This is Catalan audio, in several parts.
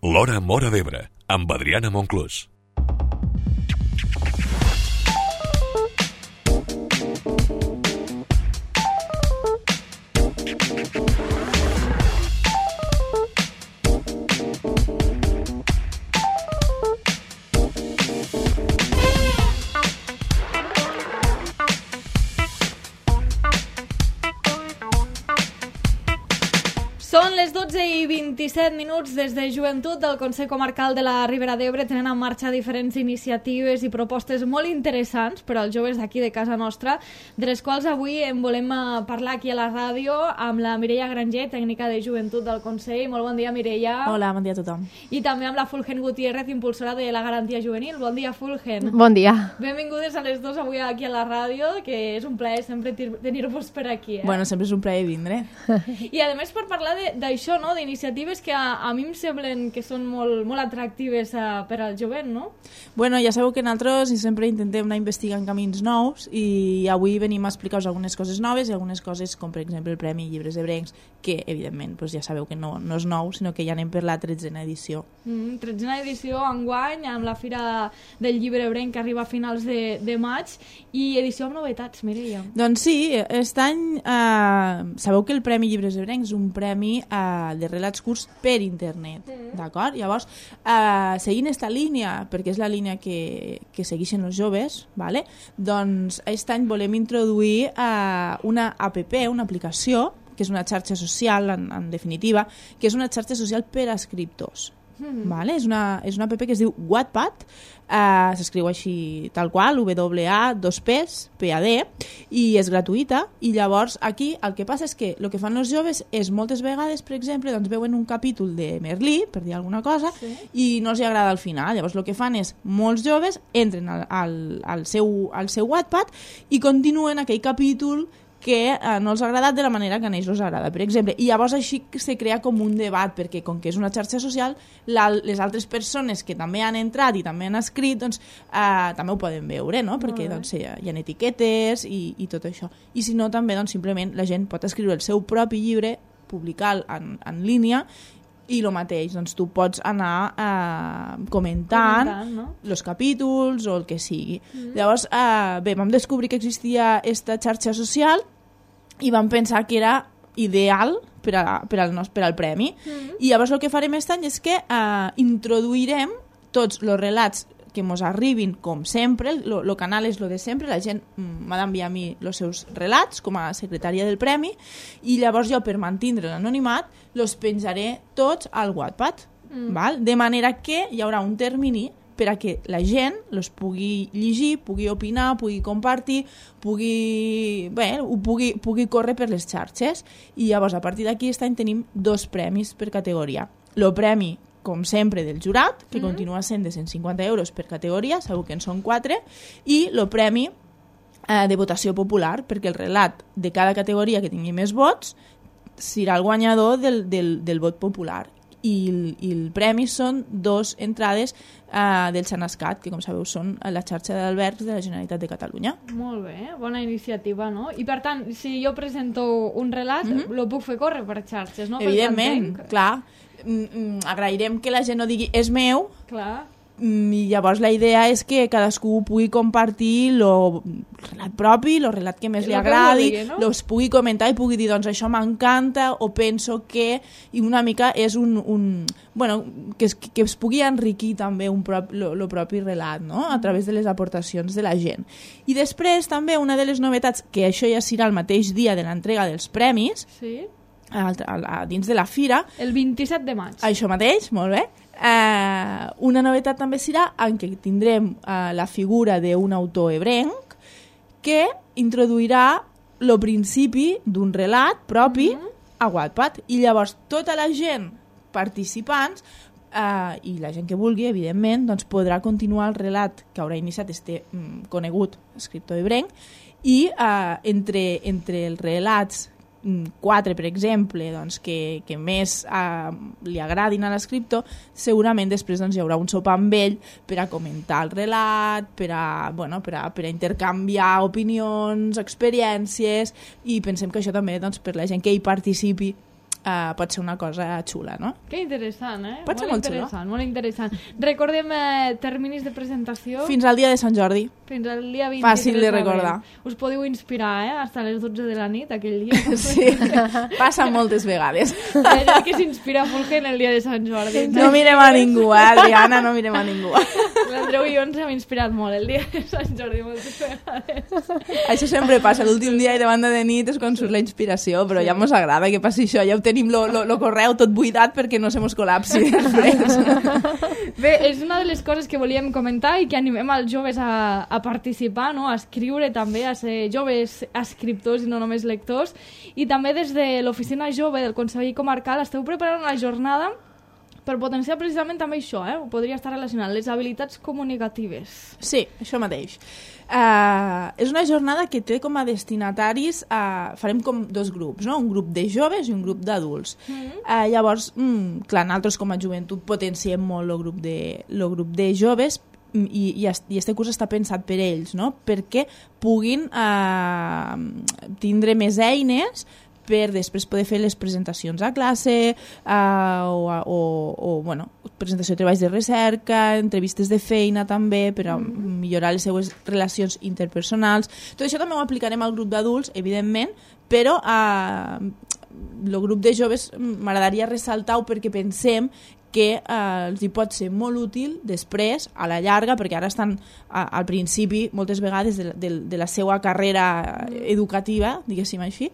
L'Hora Móra d'Ebre, amb Adriana Monclús. Són les 12:27 des de Joventut del Consell Comarcal de la Ribera d'Ebre. Tenen en marxa diferents iniciatives i propostes molt interessants per als joves d'aquí de casa nostra, de les quals avui en volem parlar aquí a la ràdio amb la Mireia Granger, tècnica de Joventut del Consell. Molt bon dia, Mireia. Hola, bon dia a tothom. I també amb la Fulgen Gutiérrez, impulsora de la Garantia Juvenil. Bon dia, Fulgen. Bon dia. Benvingudes a les dues avui aquí a la ràdio, que és un plaer sempre tenir-vos per aquí. Bueno, sempre és un plaer vindre. I a més per parlar d'això, no? D'iniciatives que a mi em semblen que són molt atractives per al jovent, no? Bueno, ja sabeu que nosaltres sempre intentem anar investigant camins nous i avui venim a explicar-vos algunes coses noves i algunes coses com per exemple el Premi Llibres Ebrencs, que evidentment ja sabeu que no és nou, sinó que ja anem per la 13a edició. 13a edició enguany, amb la Fira del Llibre Ebrenc que arriba a finals de maig, i edició amb novetats, Mireia. Doncs sí, aquest any sabeu que el Premi Llibres Ebrencs és un premi de relats curts per internet, d'acord? Llavors, seguint aquesta línia, perquè és la línia que segueixen els joves, vale? Doncs aquest any volem introduir una app, una aplicació, que és una xarxa social, en definitiva, que és una xarxa social per a escriptors. Vale? És una app que es diu Wattpad, s'escriu així tal qual, WA2PAD, i és gratuïta. I llavors aquí el que passa és que el que fan els joves és moltes vegades, per exemple, doncs veuen un capítol de Merlí, per dir alguna cosa, i no els agrada al final. Llavors el que fan és, molts joves entren al seu Wattpad i continuen aquell capítol que no els ha agradat de la manera que a ells els agrada, per exemple. I llavors així se crea com un debat, perquè com que és una xarxa social, les altres persones que també han entrat i també han escrit, doncs també ho poden veure, no? Perquè doncs, hi ha etiquetes i tot això. I si no, també doncs, simplement la gent pot escriure el seu propi llibre, publicar en línia, i el mateix, doncs tu pots anar comentant els capítols o el que sigui. Llavors, bé, vam descobrir que existia aquesta xarxa social i vam pensar que era ideal per al premi. I llavors el que farem aquest any és que introduirem tots els relats que ens arribin com sempre, el canal és el de sempre, la gent m'ha d'enviar a mi els seus relats com a secretària del premi i llavors jo, per mantindre l'anonimat, els penjaré tots al Wattpad, val? De manera que hi haurà un termini per a que la gent els pugui llegir, pugui opinar, pugui compartir, pugui córrer per les xarxes. I llavors, a partir d'aquí, aquest any tenim 2 premis per categoria. El premi, com sempre, del jurat, que continua sent de 150 euros per categoria, segur que en són 4, i el premi de votació popular, perquè el relat de cada categoria que tingui més vots serà el guanyador del vot popular. I el premi són 2 entrades del Xanascat, que com sabeu són la xarxa d'albergs de la Generalitat de Catalunya. Molt bé, bona iniciativa, no? I per tant, si jo presento un relat, lo puc fer córrer per xarxes, no? Evidentment, clar. Agrairem que la gent no digui és meu, clar. I llavors la idea és que cadascú pugui compartir el relat propi, el relat que més li agradi, els pugui comentar i pugui dir, doncs això m'encanta, o penso que, i una mica és que es pugui enriquir també el propi relat, no? A través de les aportacions de la gent. I després també una de les novetats, que això ja serà el mateix dia de l'entrega dels premis, dins de la fira, el 27 de maig. Això mateix, molt bé. Una novetat també serà en què tindrem la figura d'un autor ebrenc que introduirà el principi d'un relat propi a Wattpad, i llavors tota la gent participants i la gent que vulgui, evidentment, doncs podrà continuar el relat que haurà iniciat este conegut escriptor ebrenc, i entre els relats 4, per exemple, doncs, que més li agradin a l'escriptor, segurament després doncs, hi haurà un sopar amb ell per a comentar el relat, per a intercanviar opinions, experiències, i pensem que això també, doncs, per la gent que hi participi, pot ser una cosa xula, no? Que interessant, Pot ser molt xulo. Molt interessant. Recordem terminis de presentació. Fins al dia de Sant Jordi. Fins al dia 23 Fàcil de recordar. Us podeu inspirar, Hasta les 12 de la nit, aquell dia. Sí, passa moltes vegades. Hi ha gent que s'inspira Fulgen el dia de Sant Jordi. No mirem a ningú, Adriana, no mirem a ningú. L'Andreu i jo ens hem inspirat molt el dia de Sant Jordi moltes vegades. Això sempre passa, l'últim dia i de banda de nit és quan surt la inspiració, però ja mos agrada que passi això, ja ho tenim lo correu tot buidat perquè no se mos col·lapsi després. Bé, és una de les coses que volíem comentar i que animem als joves a participar, no? A escriure també, a ser joves escriptors i no només lectors. I també des de l'Oficina Jove del Consell Comarcal esteu preparant una jornada per potenciar precisament també això, ho podria estar relacionat, les habilitats comunicatives. Sí, això mateix. És una jornada que té com a destinataris, farem com dos grups, no? Un grup de joves i un grup d'adults. Llavors, clar, nosaltres com a joventut potenciem molt el grup de joves i este curs està pensat per ells, no? Perquè puguin tindre més eines per després poder fer les presentacions a classe o bueno, presentació de treballs de recerca, entrevistes de feina també, per a millorar les seues relacions interpersonals. Tot això també ho aplicarem al grup d'adults, evidentment, però el grup de joves m'agradaria ressaltar-ho perquè pensem que els hi pot ser molt útil després, a la llarga, perquè ara estan al principi, moltes vegades, de la seva carrera educativa, diguéssim així,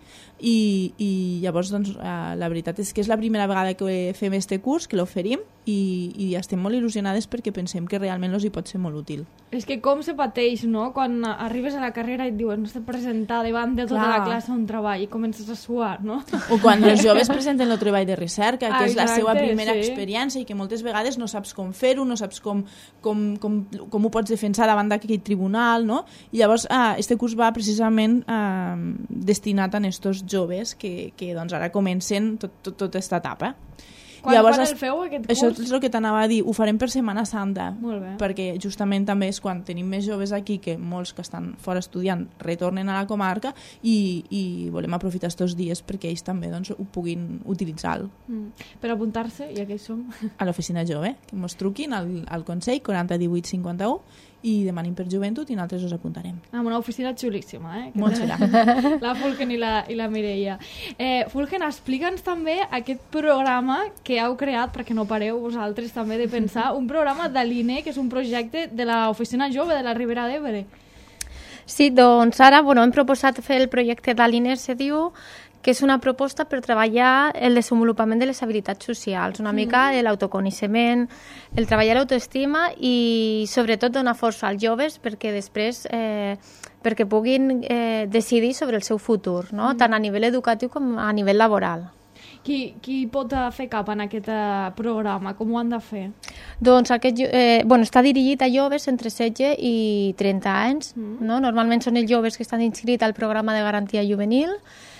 i llavors doncs, la veritat és que és la primera vegada que fem este curs, que l'oferim, i estem molt il·lusionades perquè pensem que realment els hi pot ser molt útil. És que com se pateix, no?, quan arribes a la carrera i et diuen no has de presentar davant de tota la classe un treball i comences a suar, no? O quan els joves presenten el treball de recerca, que és la seva primera experiència i que moltes vegades no saps com fer-ho, no saps com ho pots defensar davant d'aquell tribunal, no? I llavors este curs va precisament destinat a estos joves que doncs ara comencen tota aquesta etapa. Quan el feu, aquest curs? Això és el que t'anava a dir, ho farem per Setmana Santa, molt bé, perquè justament també és quan tenim més joves aquí, que molts que estan fora estudiant retornen a la comarca i volem aprofitar aquests dies perquè ells també doncs, ho puguin utilitzar. Per apuntar-se, ja que hi som? A l'oficina jove, que ens truquin al Consell 40 18 51 i demanin per joventut i nosaltres us apuntarem. Una oficina xulíssima, Molt xula. La Fulgen i la Mireia. Fulgen, explica'ns també aquest programa que heu creat, perquè no pareu vosaltres també de pensar, un programa d'Aline, que és un projecte de l'Oficina Jove de la Ribera d'Ebre. Sí, doncs ara hem proposat fer el projecte d'Aline, se diu, que és una proposta per treballar el desenvolupament de les habilitats socials, una mica l'autoconeixement, el treballar l'autoestima i sobretot donar força als joves perquè després perquè puguin decidir sobre el seu futur, no? Tant a nivell educatiu com a nivell laboral. Qui pot fer cap en aquest programa? Com ho han de fer? Doncs està dirigit a joves entre 16 i 30 anys. No? Normalment són els joves que estan inscrits al programa de garantia juvenil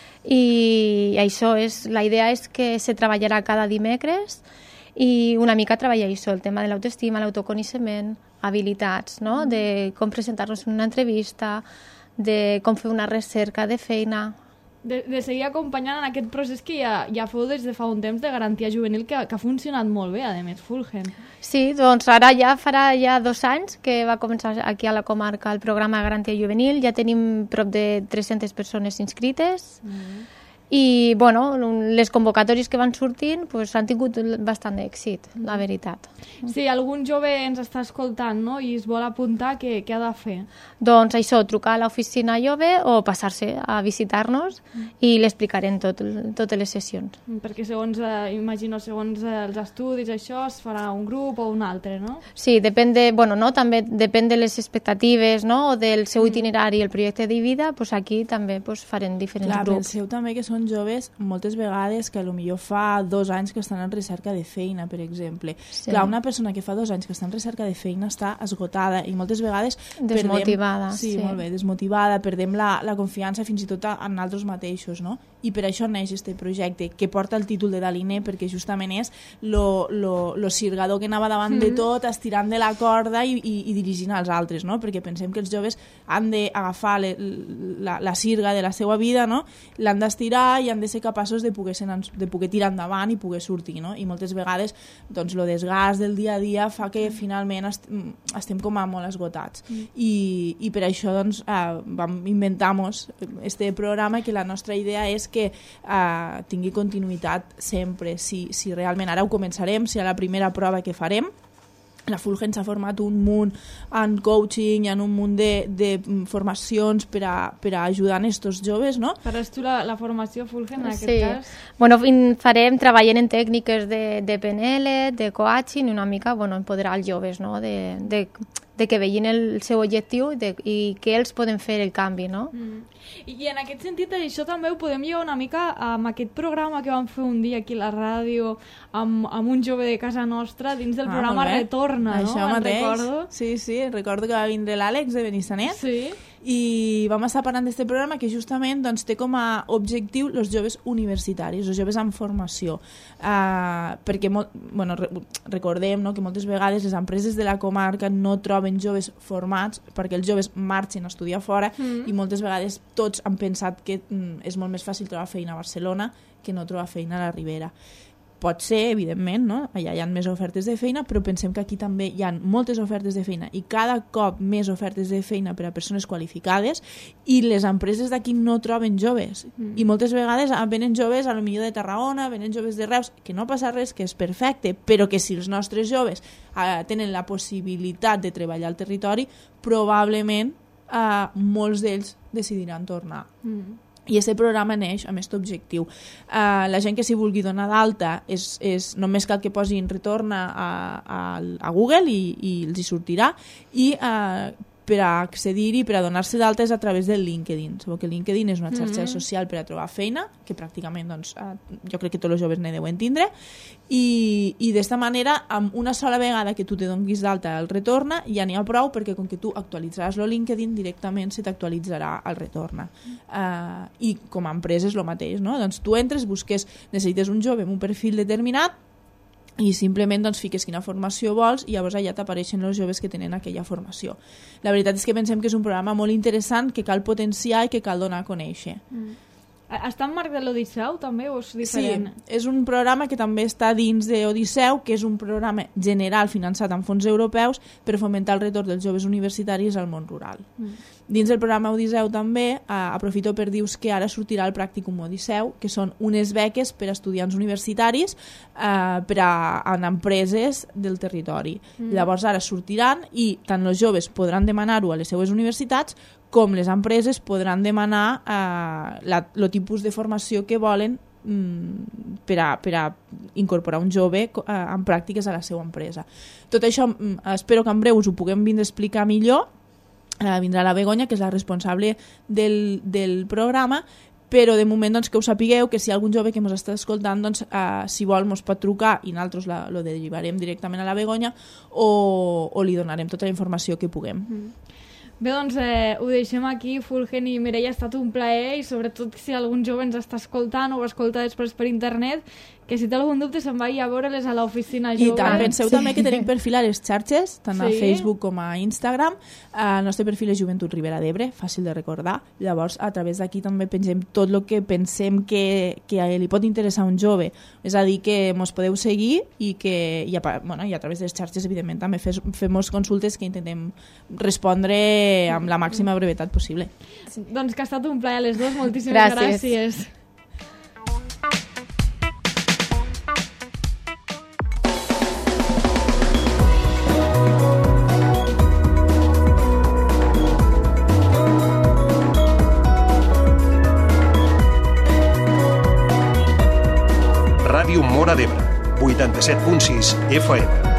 i això la idea és que se treballarà cada dimecres i una mica treballar això, el tema de l'autoestima, l'autoconeixement, habilitats, no? De com presentar-nos en una entrevista, de com fer una recerca de feina. De seguir acompanyant en aquest procés que ja feu des de fa un temps de garantia juvenil que ha funcionat molt bé, a més, Fulgen. Sí, doncs ara farà 2 anys que va començar aquí a la comarca el programa de garantia juvenil, ja tenim prop de 300 persones inscrites i les convocatòries que van sortint han tingut bastant d'èxit, la veritat. Si algun jove ens està escoltant i es vol apuntar, què ha de fer? Doncs això, trucar a l'oficina jove o passar-se a visitar-nos i l'explicarem totes les sessions. Perquè segons els estudis, això es farà un grup o un altre, no? Sí, també depèn de les expectatives o del seu itinerari i el projecte de vida, aquí també farem diferents grups. Clar, penseu també que són joves moltes vegades que potser fa 2 anys que estan en recerca de feina, per exemple. Sí. Clar, una persona que fa 2 anys que està en recerca de feina està esgotada i moltes vegades desmotivada. Molt bé, desmotivada, perdem la confiança fins i tot en nosaltres mateixos, no? I per això neix este projecte, que porta el títol de Daline, perquè justament és lo sirgador que anava davant de tot, estirant de la corda i dirigint als altres, no? Perquè pensem que els joves han d'agafar la sirga de la seva vida, no? L'han d'estirar estudiar i han de ser capaços de poder tirar endavant i poder sortir, no? I moltes vegades doncs, el desgast del dia a dia fa que finalment estem com a molt esgotats. I per això doncs, vam inventar-nos este programa, que la nostra idea és que tingui continuïtat sempre. Si realment ara ho començarem, serà la primera prova que farem. La Fulgen s'ha format un munt en coaching i en un munt de formacions per a ajudar a estos joves, no? Faràs tu la formació Fulgen en aquest cas? Bueno, treballant en tècniques de PNL, de coaching, i una mica empoderar els joves, no? De que vegin el seu objectiu i que ells poden fer el canvi, no? I en aquest sentit, això també ho podem lligar una mica amb aquest programa que vam fer un dia aquí a la ràdio amb un jove de casa nostra dins del programa Retorna, no? Això mateix. Sí, recordo que va vindre l'Àlex de Benissanet. Sí. I vam estar parlant d'aquest programa que justament doncs, té com a objectiu els joves universitaris, els joves en formació, perquè recordem, no, que moltes vegades les empreses de la comarca no troben joves formats perquè els joves marxen a estudiar fora i moltes vegades tots han pensat que és molt més fàcil trobar feina a Barcelona que no trobar feina a la Ribera. Pot ser, evidentment, no? Allà hi ha més ofertes de feina, però pensem que aquí també hi ha moltes ofertes de feina i cada cop més ofertes de feina per a persones qualificades i les empreses d'aquí no troben joves. I moltes vegades venen joves a lo millor de Tarragona, venen joves de Reus, que no passa res, que és perfecte, però que si els nostres joves tenen la possibilitat de treballar al territori, probablement molts d'ells decidiran tornar. I aquest programa neix amb aquest objectiu. La gent que s'hi vulgui donar d'alta només cal que posin Retorna a Google i els hi sortirà, i per a accedir-hi, per a donar-se d'alta és a través del LinkedIn. Sabeu que LinkedIn és una xarxa social per a trobar feina, que pràcticament doncs, jo crec que tots els joves ne deuen tindre, i d'esta manera, amb una sola vegada que tu te donis d'alta al Retorna, ja n'hi ha prou, perquè com que tu actualitzaràs el LinkedIn, directament se t'actualitzarà el Retorna. I com a empresa és el mateix, no? Doncs tu entres, busques, necessites un jove amb un perfil determinat, i simplement doncs, fiques quina formació vols i llavors allà t'apareixen els joves que tenen aquella formació. La veritat és que pensem que és un programa molt interessant, que cal potenciar i que cal donar a conèixer. Està en marc de l'Odisseu també o és diferent? Sí, és un programa que també està dins d'Odisseu, que és un programa general finançat amb fons europeus per fomentar el retorn dels joves universitaris al món rural. Dins del programa Odisseu també aprofito per dir que ara sortirà el Pràcticum Odisseu, que són unes beques per a estudiants universitaris per a empreses del territori. Llavors ara sortiran i tant els joves podran demanar-ho a les seues universitats com les empreses podran demanar el tipus de formació que volen per a incorporar un jove en pràctiques a la seva empresa. Tot això espero que en breu us ho puguem vindre a explicar millor. Vindrà la Begoña, que és la responsable del programa, però de moment doncs, que ho sapigueu, que si hi ha algun jove que ens està escoltant, doncs, si vol ens pot trucar i nosaltres lo derivarem directament a la Begoña o li donarem tota la informació que puguem. Bé, doncs ho deixem aquí. Fulgen i Mireia, ha estat un plaer, i sobretot si algun jove ens està escoltant o ho escolta després per internet, que si té algun dubte se'n vagi a veure-les a l'oficina jove. I tant, penseu també que tenim perfil a les xarxes, tant a Facebook com a Instagram. El nostre perfil és Joventut Ribera d'Ebre, fàcil de recordar. Llavors, a través d'aquí també pengem tot el que pensem que li pot interessar a un jove. És a dir, que ens podeu seguir i a través de les xarxes, evidentment, també fem consultes que intentem respondre amb la màxima brevetat possible. Doncs que ha estat un plaer a les dues. Moltíssimes gràcies. Ràdio Móra d'Ebre, 87.6 FM.